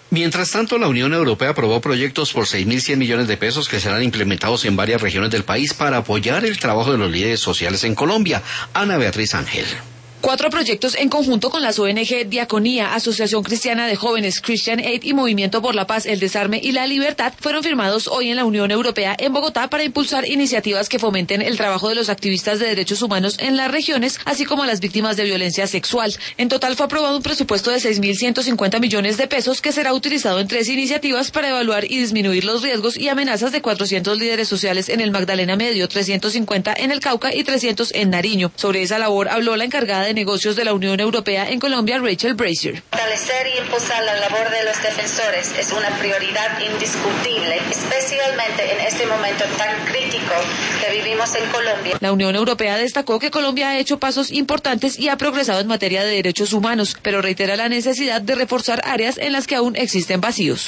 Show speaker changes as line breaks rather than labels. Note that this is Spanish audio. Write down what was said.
Mientras tanto, la Unión Europea aprobó proyectos por 6.100 millones de pesos que serán implementados en varias regiones del país para apoyar el trabajo de los líderes sociales en Colombia. Ana Beatriz Ángel.
4 proyectos en conjunto con las ONG Diaconía, Asociación Cristiana de Jóvenes, Christian Aid y Movimiento por la Paz, el Desarme y la Libertad fueron firmados hoy en la Unión Europea en Bogotá para impulsar iniciativas que fomenten el trabajo de los activistas de derechos humanos en las regiones, así como a las víctimas de violencia sexual. En total fue aprobado un presupuesto de 6.150 millones de pesos que será utilizado en 3 iniciativas para evaluar y disminuir los riesgos y amenazas de 400 líderes sociales en el Magdalena Medio, 350 en el Cauca y 300 en Nariño. Sobre esa labor habló la encargada de negocios de la Unión Europea en Colombia, Rachel Brazier.
Fortalecer y impulsar la labor de los defensores es una prioridad indiscutible, especialmente en este momento tan crítico que vivimos en Colombia.
La Unión Europea destacó que Colombia ha hecho pasos importantes y ha progresado en materia de derechos humanos, pero reitera la necesidad de reforzar áreas en las que aún existen vacíos.